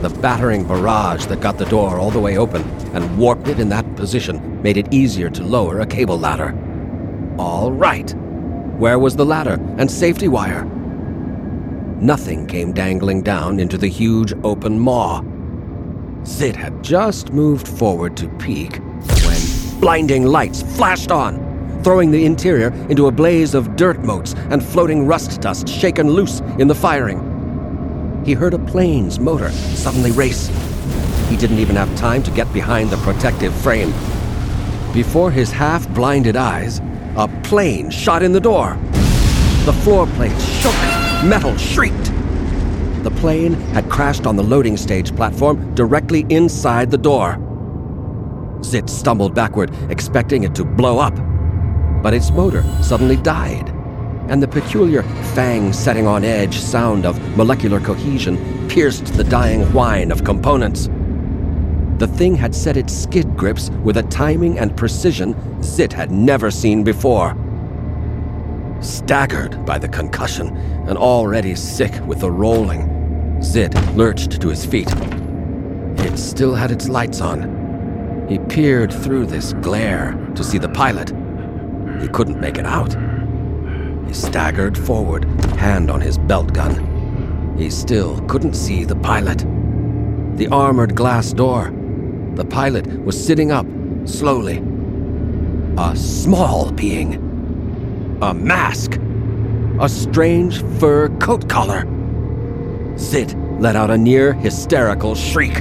The battering barrage that got the door all the way open and warped it in that position made it easier to lower a cable ladder. All right. Where was the ladder and safety wire? Nothing came dangling down into the huge open maw. Zit had just moved forward to peek when blinding lights flashed on, throwing the interior into a blaze of dirt motes and floating rust dust shaken loose in the firing. He heard a plane's motor suddenly race. He didn't even have time to get behind the protective frame. Before his half-blinded eyes, a plane shot in the door. The floor plates shook, metal shrieked. The plane had crashed on the loading stage platform directly inside the door. Zit stumbled backward, expecting it to blow up. But its motor suddenly died, and the peculiar fang-setting-on-edge sound of molecular cohesion pierced the dying whine of components. The thing had set its skid grips with a timing and precision Zit had never seen before. Staggered by the concussion and already sick with the rolling, Zit lurched to his feet. It still had its lights on. He peered through this glare to see the pilot. He couldn't make it out. He staggered forward, hand on his belt gun. He still couldn't see the pilot. The armored glass door. The pilot was sitting up, slowly. A small being. A mask. A strange fur coat collar. Zit let out a near hysterical shriek.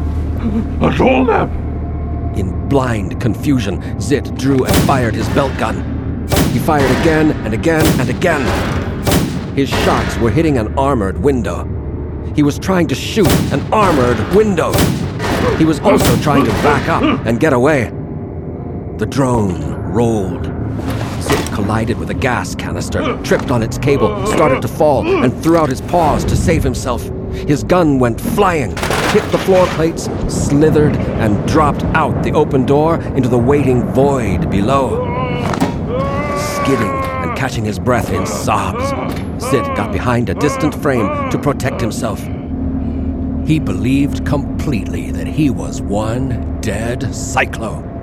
In blind confusion, Zit drew and fired his belt gun. He fired again and again and again. His shots were hitting an armored window. He was trying to shoot an armored window. He was also trying to back up and get away. The drone rolled. Zit collided with a gas canister, tripped on its cable, started to fall, and threw out his paws to save himself. His gun went flying, hit the floor plates, slithered, and dropped out the open door into the waiting void below. Skidding and catching his breath in sobs, Zit got behind a distant frame to protect himself. He believed completely that he was one dead cyclo.